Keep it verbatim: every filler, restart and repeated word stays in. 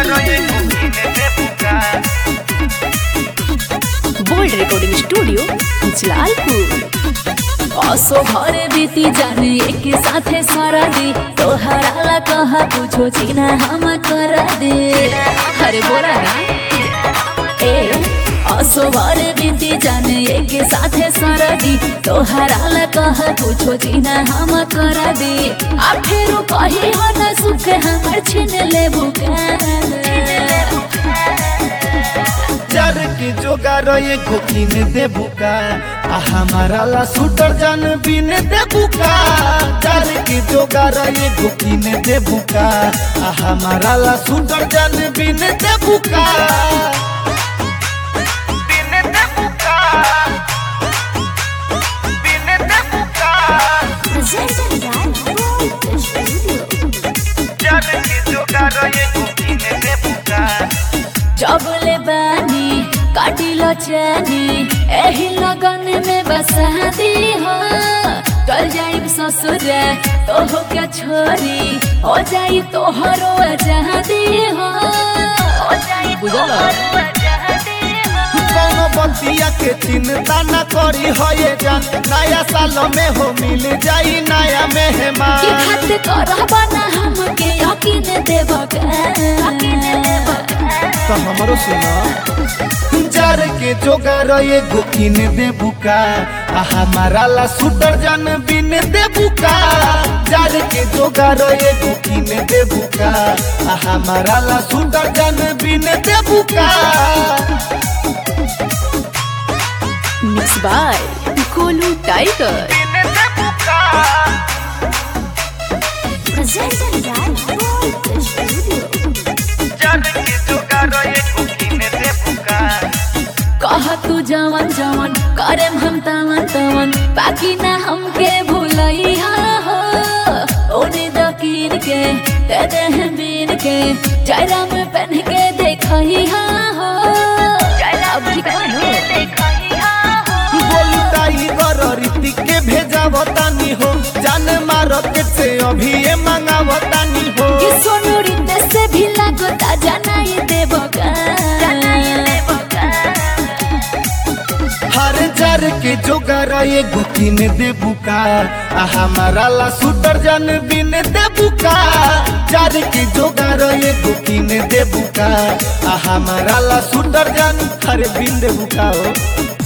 Bold recording studio Jalalpur. असो भरे बीती जाने एक साथे सारा दी तोहरा ला कहा पूछो जीना हम करा दे। अरे बोला ना ए असो भरे बीती जाने एक साथे सारा दी तोहरा ला कहा पूछो जीना हम करा दे। आ फेरो कही हो ना सुख हमर छीन ले बुका चार के जोगार एगो किन दे बुका आ हमारा ला सूटर जान बिन दे बुका। चार के जोगार एगो किन दे बुका आ हमारा ला सूटर जान बिन दे बुका। बिन दे बुका बिन दे बुका चार के जोगार एगो किन दे बुका। जबले बानी काटिलो चैनी एही लगन में बसा दी हो। चल जाई ससुर तो हो क्या छोरी हो जाई तोहरो आजादी हो। बुझल कोनो बतिया के चिंता न करी हो ये जान नया साल में हो मिल जाई नया मेहमान। की खातिर करबा ना हमके यकीन देबका तो हमरो सुना जार के जोगार एगो किन दे बुका आ हमारा ला सूटर जान बिन दे बुका। जार के जोगार एगो किन दे बुका आ हमारा ला सूटर जान बिन दे बुका। मिक्स बाय कोलू टाइगर। बिन दे बुका प्रेजेंटेड बाय बोल्ड स्टूडियो। जार के जोगार एगो किन दे बुका। कह तू जवन जवन करेम हम तवन तवन बाकी ना हमके भूलइहा हो। ओने दकीर के दे दे बीन के जयरा में पहन के देखइहा हो। अब ठीक है ना बोलू टाइगर रीति के भेजावतानी हो जान मार्केट से अभी ये मंगावतानी हो। कि सोनू रिते से भी लागता जनाई देबका हर जार के जोगार एगो किन दे बुका आ हमारा ला सूटर जान बिन दे बुका। जार के जोगार एगो किन दे बुका आ हमारा ला सूटर जान हर बिन दे बुका हो।